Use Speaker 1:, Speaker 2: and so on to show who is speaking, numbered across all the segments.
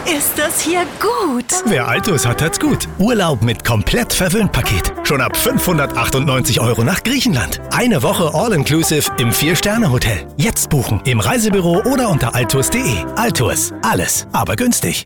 Speaker 1: ist das hier gut.
Speaker 2: Wer Altus hat, hat's gut. Urlaub mit komplett Verwöhnt-Paket. Schon ab 598 € nach Griechenland. Eine Woche All-Inclusive im 4-Sterne-Hotel. Jetzt buchen im Reisebüro oder unter altus.de. Altus, alles, aber günstig.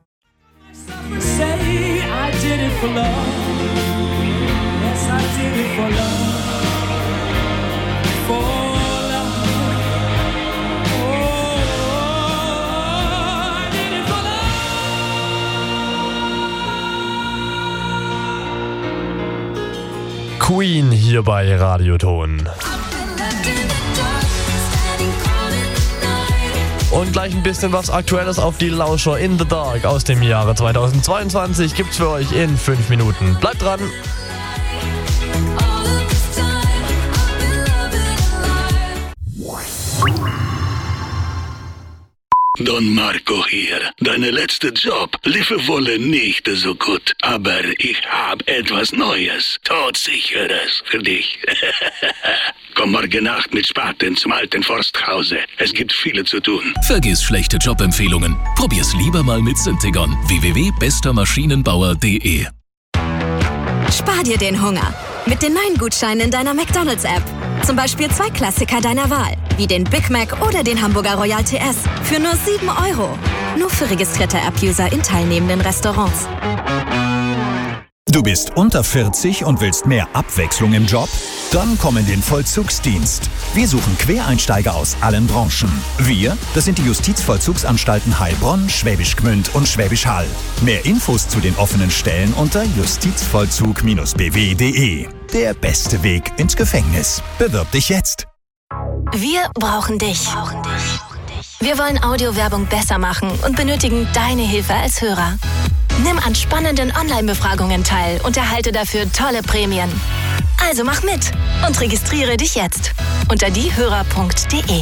Speaker 3: Queen hier bei Radioton. Und gleich ein bisschen was Aktuelles auf die Lauscher in the Dark aus dem Jahre 2022 gibt's für euch in 5 Minuten. Bleibt dran!
Speaker 4: Don Marco hier. Deine letzte Job lief wohl nicht so gut, aber ich habe etwas Neues, Todsicheres für dich. Komm morgen Nacht mit Spaten zum alten Forsthause. Es gibt viel zu tun.
Speaker 5: Vergiss schlechte Jobempfehlungen. Probier's lieber mal mit Syntegon. www.bestermaschinenbauer.de.
Speaker 6: Spar dir den Hunger mit den neuen Gutscheinen in deiner McDonald's-App. Zum Beispiel 2 Klassiker deiner Wahl, wie den Big Mac oder den Hamburger Royal TS für nur 7 €. Nur für registrierte App-User in teilnehmenden Restaurants.
Speaker 7: Du bist unter 40 und willst mehr Abwechslung im Job? Dann komm in den Vollzugsdienst. Wir suchen Quereinsteiger aus allen Branchen. Wir, das sind die Justizvollzugsanstalten Heilbronn, Schwäbisch Gmünd und Schwäbisch Hall. Mehr Infos zu den offenen Stellen unter justizvollzug-bw.de. Der beste Weg ins Gefängnis. Bewirb dich jetzt.
Speaker 6: Wir brauchen dich. Wir wollen Audiowerbung besser machen und benötigen deine Hilfe als Hörer. Nimm an spannenden Online-Befragungen teil und erhalte dafür tolle Prämien. Also mach mit und registriere dich jetzt unter diehörer.de.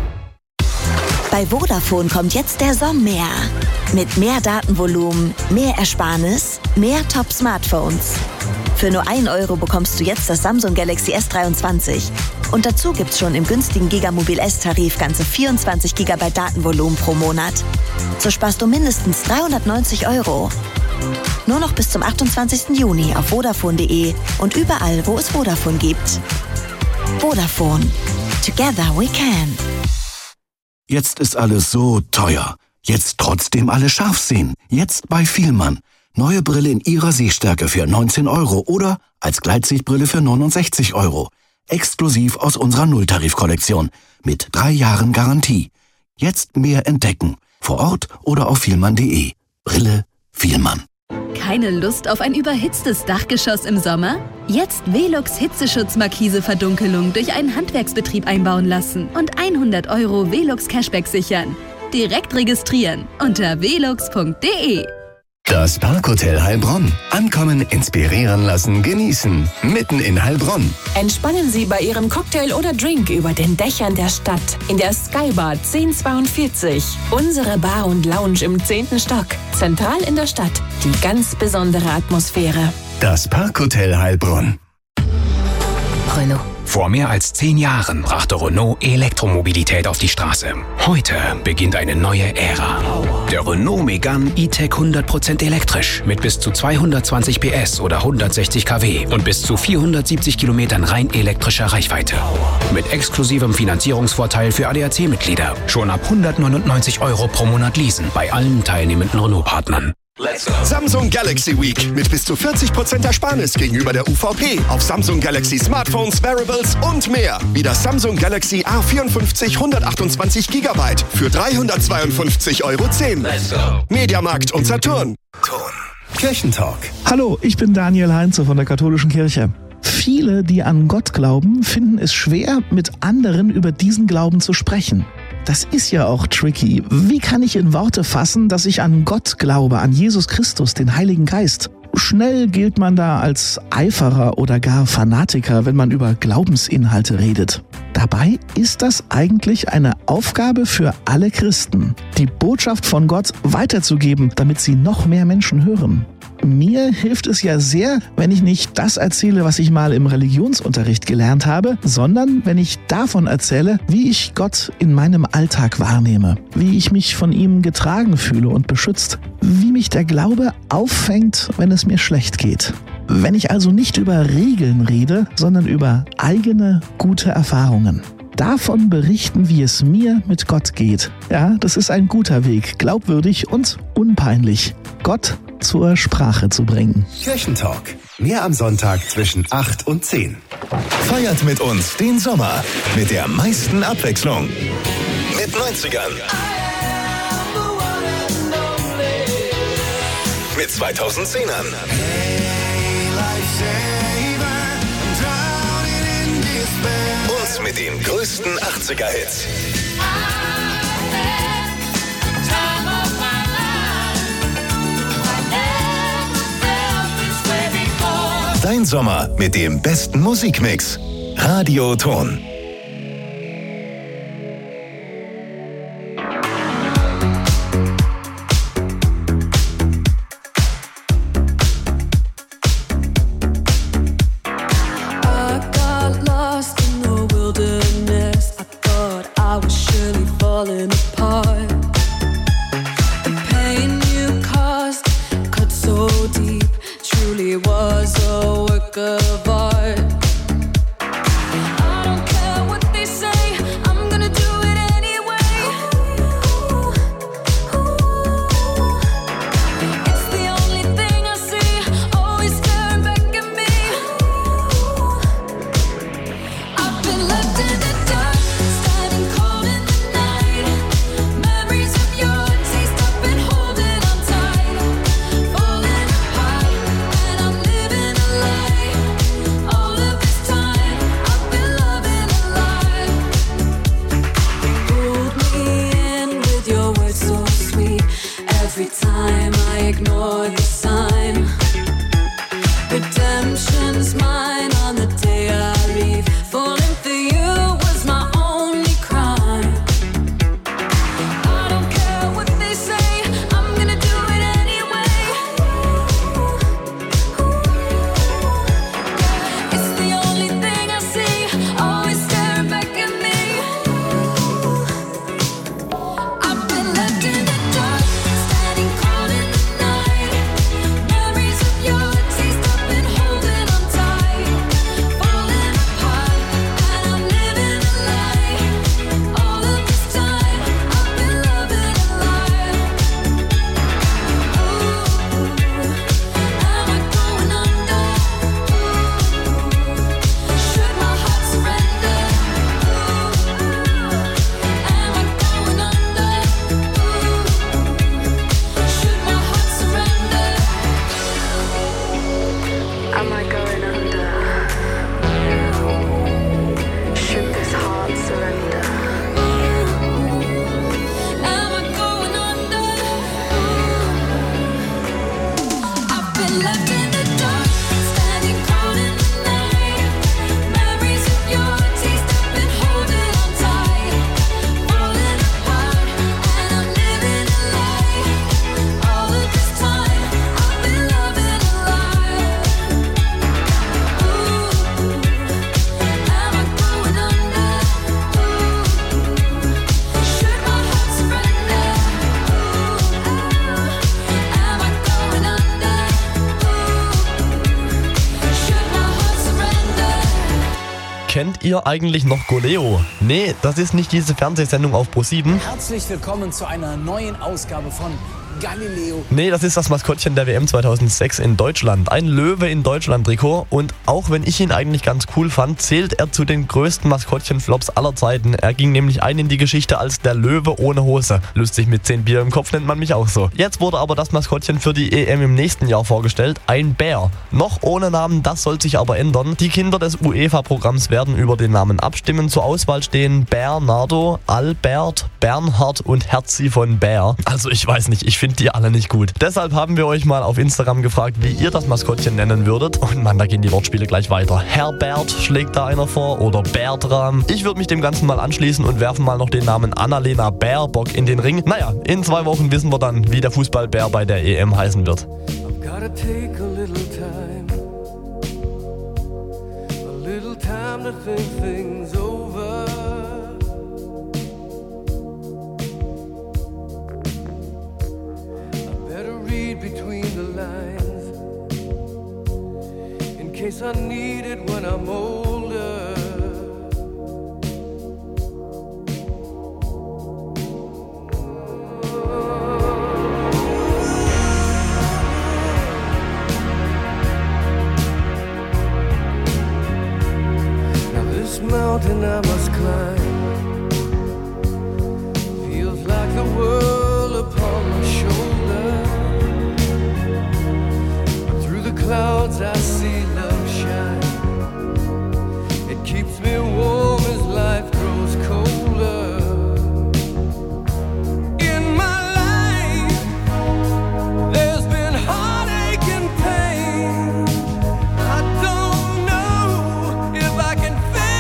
Speaker 8: Bei Vodafone kommt jetzt der Sommer. Mit mehr Datenvolumen, mehr Ersparnis, mehr Top-Smartphones. Für nur 1 € bekommst du jetzt das Samsung Galaxy S23. Und dazu gibt's schon im günstigen Gigamobil S-Tarif ganze 24 GB Datenvolumen pro Monat. So sparst du mindestens 390 €. Nur noch bis zum 28. Juni auf Vodafone.de und überall, wo es Vodafone gibt. Vodafone. Together we can.
Speaker 4: Jetzt ist alles so teuer. Jetzt trotzdem alle scharf sehen. Jetzt bei Vielmann. Neue Brille in ihrer Sehstärke für 19 € oder als Gleitsichtbrille für 69 €. Exklusiv aus unserer Nulltarif-Kollektion. Mit 3 Jahren Garantie. Jetzt mehr entdecken. Vor Ort oder auf vielmann.de. Brille Vielmann.
Speaker 9: Keine Lust auf ein überhitztes Dachgeschoss im Sommer? Jetzt Velux Hitzeschutzmarkise-Verdunkelung durch einen Handwerksbetrieb einbauen lassen und 100 € Velux Cashback sichern. Direkt registrieren unter velux.de.
Speaker 10: Das Parkhotel Heilbronn. Ankommen, inspirieren lassen, genießen. Mitten in Heilbronn.
Speaker 11: Entspannen Sie bei Ihrem Cocktail oder Drink über den Dächern der Stadt. In der Skybar 1042. Unsere Bar und Lounge im 10. Stock. Zentral in der Stadt. Die ganz besondere Atmosphäre.
Speaker 10: Das Parkhotel Heilbronn.
Speaker 12: Renault. Vor mehr als 10 Jahren brachte Renault Elektromobilität auf die Straße. Heute beginnt eine neue Ära. Der Renault Megane E-Tech 100% elektrisch mit bis zu 220 PS oder 160 kW und bis zu 470 Kilometern rein elektrischer Reichweite. Mit exklusivem Finanzierungsvorteil für ADAC-Mitglieder. Schon ab 199 € pro Monat leasen bei allen teilnehmenden Renault-Partnern.
Speaker 13: Samsung Galaxy Week mit bis zu 40% Ersparnis gegenüber der UVP auf Samsung Galaxy Smartphones, Wearables und mehr. Wie das Samsung Galaxy A54 128 GB für 352,10 €. Mediamarkt und Saturn.
Speaker 14: Kirchentalk. Hallo, ich bin Daniel Heinze von der Katholischen Kirche. Viele, die an Gott glauben, finden es schwer, mit anderen über diesen Glauben zu sprechen. Das ist ja auch tricky. Wie kann ich in Worte fassen, dass ich an Gott glaube, an Jesus Christus, den Heiligen Geist? Schnell gilt man da als Eiferer oder gar Fanatiker, wenn man über Glaubensinhalte redet. Dabei ist das eigentlich eine Aufgabe für alle Christen, die Botschaft von Gott weiterzugeben, damit sie noch mehr Menschen hören. Mir hilft es ja sehr, wenn ich nicht das erzähle, was ich mal im Religionsunterricht gelernt habe, sondern wenn ich davon erzähle, wie ich Gott in meinem Alltag wahrnehme, wie ich mich von ihm getragen fühle und beschützt, wie mich der Glaube auffängt, wenn es mir schlecht geht. Wenn ich also nicht über Regeln rede, sondern über eigene gute Erfahrungen. Davon berichten, wie es mir mit Gott geht. Ja, das ist ein guter Weg, glaubwürdig und unpeinlich, Gott zur Sprache zu bringen.
Speaker 10: Kirchentalk. Mehr am Sonntag zwischen 8 und 10. Feiert mit uns den Sommer mit der meisten Abwechslung. Mit 90ern. Mit 2010ern. Und mit den größten 80er-Hits. Dein Sommer mit dem besten Musikmix. Radio Ton.
Speaker 3: Kennt ihr eigentlich noch Goleo? Nee, das ist nicht diese Fernsehsendung auf Pro7.
Speaker 15: Herzlich willkommen zu einer neuen Ausgabe von Galileo.
Speaker 3: Nee, das ist das Maskottchen der WM 2006 in Deutschland. Ein Löwe in Deutschland-Trikot. Und auch wenn ich ihn eigentlich ganz cool fand, zählt er zu den größten Maskottchen-Flops aller Zeiten. Er ging nämlich ein in die Geschichte als der Löwe ohne Hose. Lustig, mit 10 Bier im Kopf nennt man mich auch so. Jetzt wurde aber das Maskottchen für die EM im nächsten Jahr vorgestellt. Ein Bär. Noch ohne Namen, das soll sich aber ändern. Die Kinder des UEFA-Programms werden über den Namen abstimmen. Zur Auswahl stehen Bernardo, Albert, Bernhard und Herzi von Bär. Also ich weiß nicht, ich finde die alle nicht gut. Deshalb haben wir euch mal auf Instagram gefragt, wie ihr das Maskottchen nennen würdet. Und Mann, da gehen die Wortspiele gleich weiter. Herbert schlägt da einer vor oder Bertram. Ich würde mich dem Ganzen mal anschließen und werfen mal noch den Namen Annalena Baerbock in den Ring. Naja, in 2 Wochen wissen wir dann, wie der Fußballbär bei der EM heißen wird.
Speaker 16: Gotta take a little time to think things over. I better read between the lines in case I need it when I'm older. Mountain I must climb feels like the world upon my shoulder. Through the clouds I see love shine. It keeps me warm as life grows colder. In my life there's been heartache and pain. I don't know if I can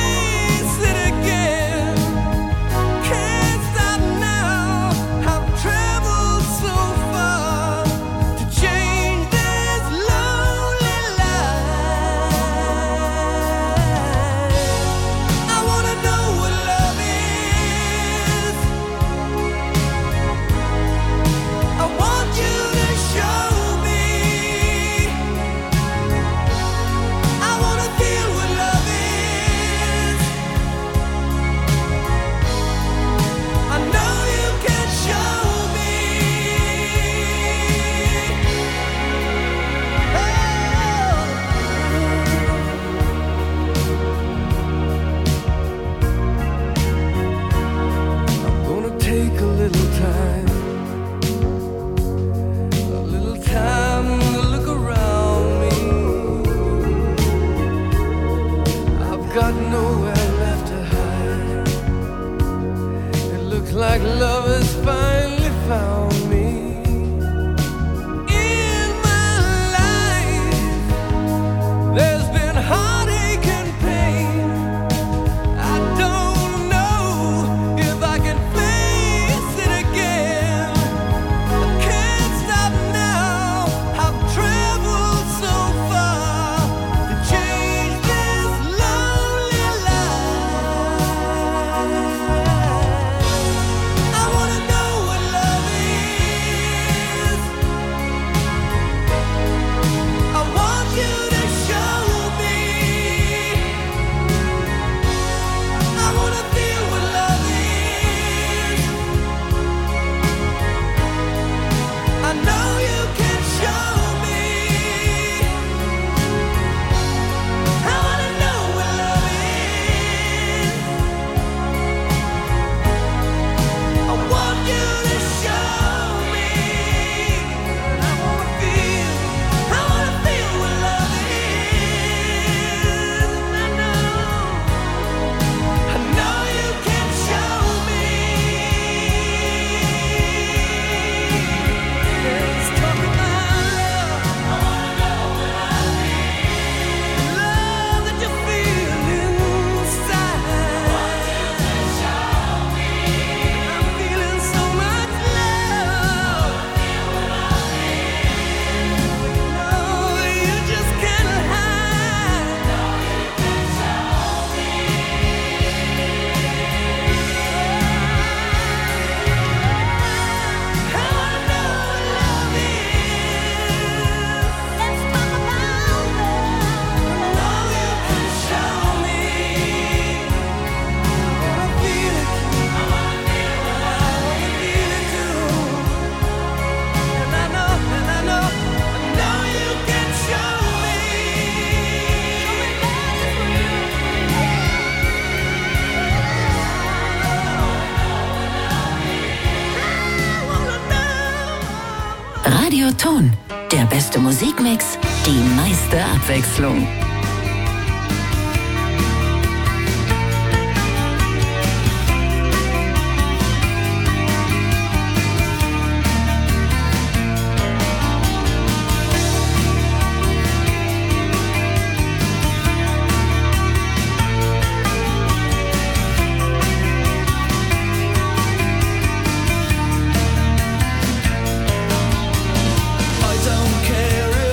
Speaker 16: like love has finally found me. In my life there's been heartache and pain. I don't know if I can face it again. I can't stop now. I've traveled so far to change this lonely life. I wanna know what love is. I want you to show me. I wanna feel what love is. I know you can show me. I wanna know what love is. I want you to show me. I wanna feel what love is. I know you can show me. Let's talk about love. I wanna know what love is. Love that you feel inside. I want you to show me. I'm feeling so much love. Feel what love is. No, you just can't hide. No, you can show me. I wanna know what love is. Let's talk about love. No, you can show me. I wanna feel it. I wanna feel what love is. I wanna feel it too. And I know you can show me.
Speaker 17: Radio Ton, der beste Musikmix, die meiste Abwechslung.
Speaker 16: I don't care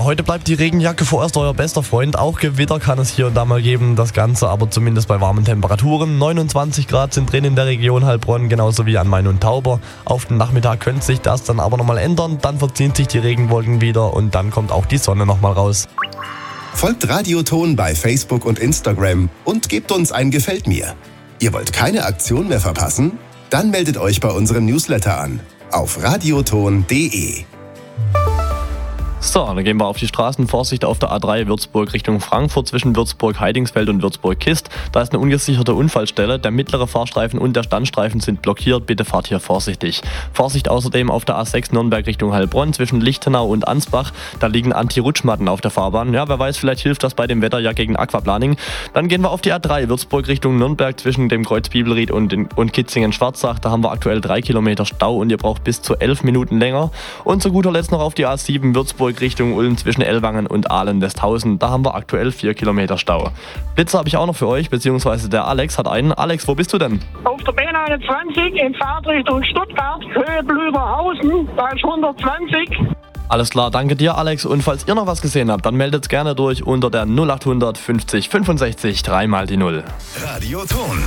Speaker 3: heute bleibt die Regenjacke vorerst euer bester Freund. Auch Gewitter kann es hier und da mal geben. Das Ganze aber zumindest bei warmen Temperaturen. 29 Grad sind drin in der Region Heilbronn, genauso wie an Main und Tauber. Auf den Nachmittag könnte sich das dann aber nochmal ändern. Dann verziehen sich die Regenwolken wieder und dann kommt auch die Sonne nochmal raus.
Speaker 13: Folgt Radioton bei Facebook und Instagram und gebt uns ein Gefällt mir. Ihr wollt keine Aktion mehr verpassen? Dann meldet euch bei unserem Newsletter an auf radioton.de.
Speaker 3: So, dann gehen wir auf die Straßen. Vorsicht auf der A3 Würzburg Richtung Frankfurt zwischen Würzburg-Heidingsfeld und Würzburg-Kist. Da ist eine ungesicherte Unfallstelle. Der mittlere Fahrstreifen und der Standstreifen sind blockiert. Bitte fahrt hier vorsichtig. Vorsicht außerdem auf der A6 Nürnberg Richtung Heilbronn zwischen Lichtenau und Ansbach. Da liegen Anti-Rutschmatten auf der Fahrbahn. Ja, wer weiß, vielleicht hilft das bei dem Wetter ja gegen Aquaplaning. Dann gehen wir auf die A3 Würzburg Richtung Nürnberg zwischen dem Kreuz Bibelried und Kitzingen-Schwarzach. Da haben wir aktuell 3 Kilometer Stau und ihr braucht bis zu 11 Minuten länger. Und zu guter Letzt noch auf die A7 Würzburg Richtung Ulm zwischen Ellwangen und Ahlen-Westhausen. Da haben wir aktuell 4 Kilometer Stau. Blitzer habe ich auch noch für euch, beziehungsweise der Alex hat einen. Alex, wo bist du denn?
Speaker 18: Auf der B29 in Fahrtrichtung Stuttgart, Höhe Blüberhausen, da ist 120.
Speaker 3: Alles klar, danke dir Alex. Und falls ihr noch was gesehen habt, dann meldet gerne durch unter der 0800 50 65 3 mal die 0.
Speaker 10: Radioton.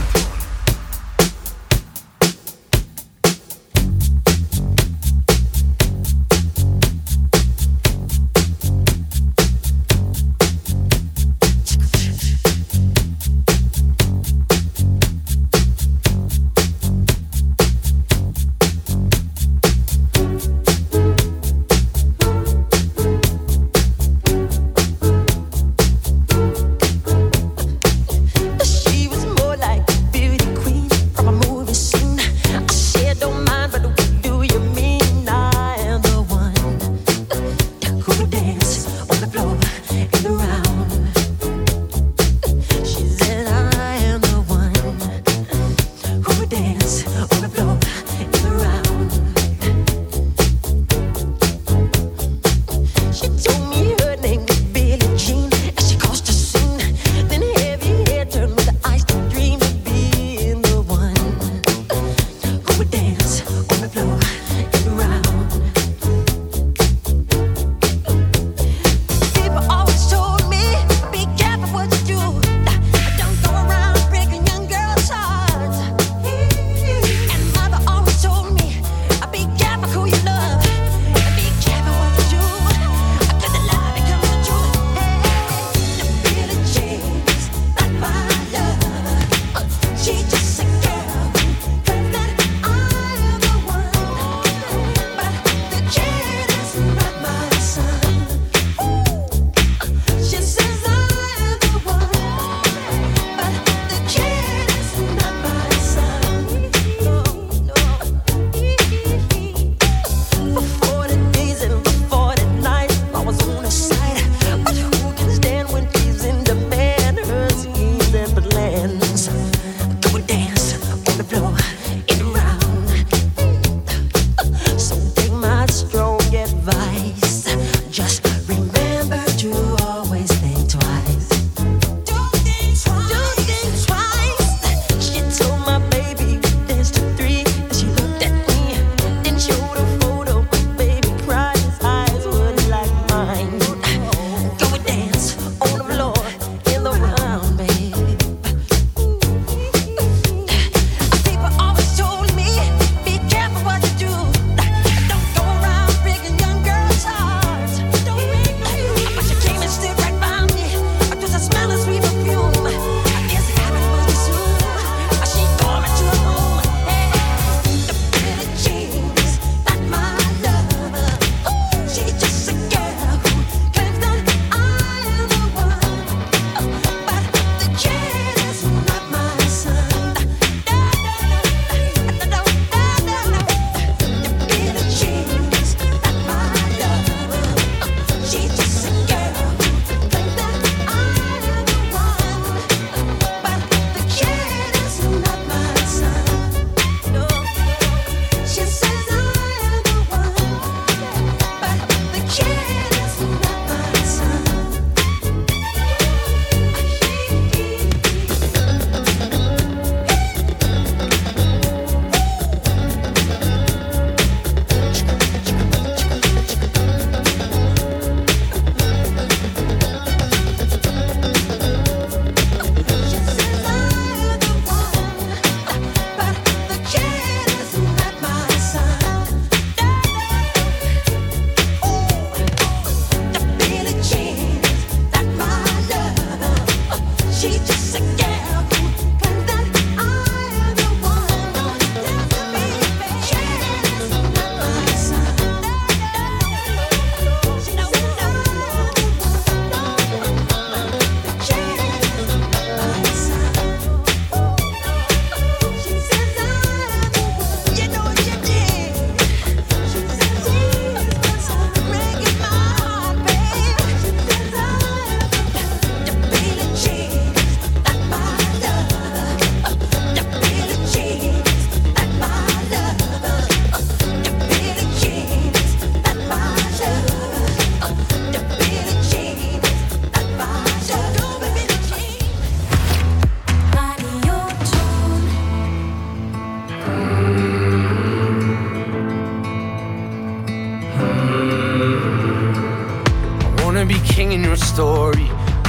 Speaker 16: She was more like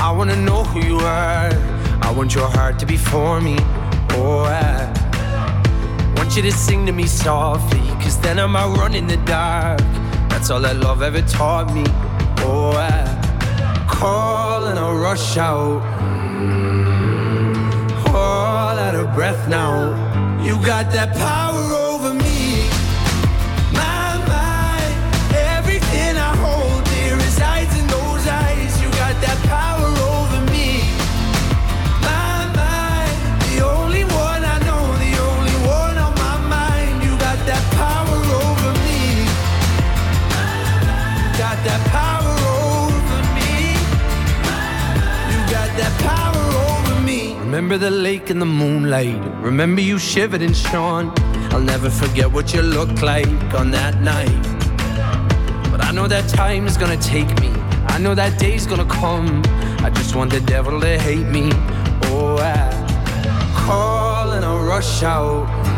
Speaker 19: I wanna know who you are. I want your heart to be for me. Oh, I want you to sing to me softly, cause then I might run in the dark. That's all that love ever taught me. Oh, I call and I rush out, all out of breath now. You got that power over me. My mind, everything I hold dear resides in those eyes. You got that power over me. My mind, the only one I know, the only one on my mind. You got that power over me. Got that power over me. You got that power over me. Remember the lake in the moonlight. Remember you shivered and shone. I'll never forget what you looked like on that night. But I know that time is gonna take me. I know that day's gonna come. I just want the devil to hate me. Oh, I call and I rush out,